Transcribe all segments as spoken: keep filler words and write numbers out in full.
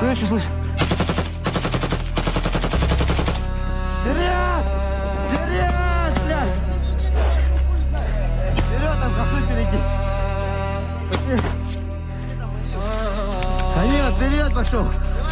Слышу, слышу. Вперед! Вперед, блядь! Вперед, там кафе впереди. Данила, вперед пошел.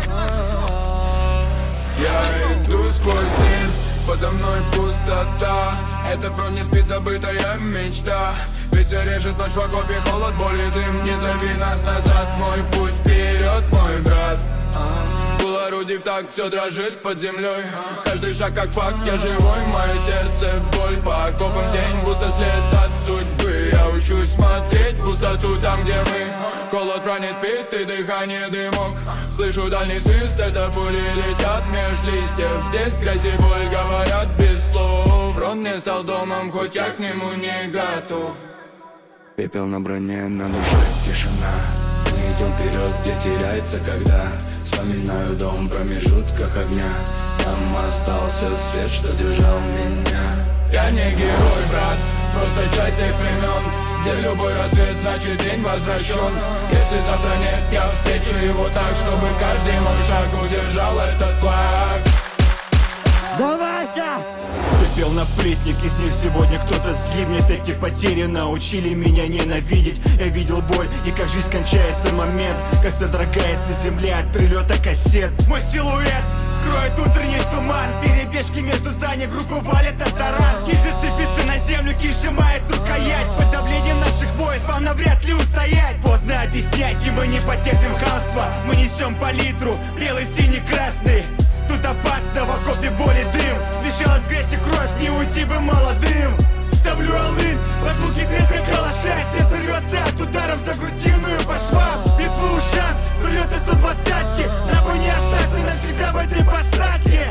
Я иду сквозь дым, подо мной пустота. Это вроде не спит забытая мечта. Ветер режет ночь в окопе, холод, боль и дым. Не зови нас назад, мой путь вперед, мой брат. Пул орудий в такт, все дрожит под землей. Каждый шаг как факт, я живой, мое сердце боль. По окопам тень, будто след от судьбы. Я учусь смотреть в пустоту там, где мы. Холод в ране спит и дыхание дымок. Слышу дальний свист, это пули летят меж листьев. Здесь грязь и боль говорят без слов. Фронт не стал домом, хоть я к нему не готов. Пепел на броне, на душе тишина. Мы идем вперед, где теряется когда. Вспоминаю дом в промежутках огня. Там остался свет, что держал меня. Я не герой, брат, просто часть тех времен, где любой рассвет значит день возвращен. Если завтра нет, я встречу его так, чтобы каждый мой шаг удержал этот флаг. Давайся! Пепел на плитник, из них сегодня кто-то сгибнет. Эти потери научили меня ненавидеть. Я видел боль и как жизнь кончается момент, как содрогается земля от прилета кассет. Мой силуэт скроет утренний туман. Перебежки между зданий, группы валят на таран. Киш сыпется на землю, киш сжимает рукоять. Под давлением наших войск вам навряд ли устоять. Поздно объяснять, и мы не потерпим хамства. Мы несем палитру, белый, синий, красный. Тут опасно, в окопе боли дым. Смешалась грязь и кровь, не уйти бы молодым. Ставлю алын, под звуки треска калаша. Сердце рвется от ударов за грудиную по швам. Бит по ушам, прилеты сто двадцатки. Нахуй не остаться навсегда в этой посадке.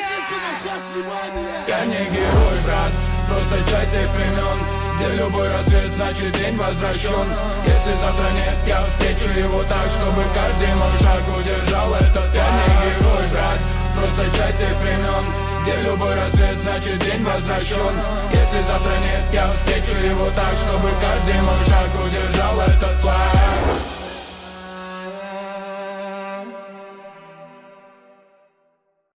Я не герой, брат, просто часть тех времен, где любой рассвет значит день возвращен. Если завтра нет, я встречу его так, чтобы каждый мой шаг удержал этот факт. Я не герой, брат, просто часть тех времен, где любой рассвет значит день возвращен. Если завтра нет, я встречу его так, чтобы каждый мой шаг удержал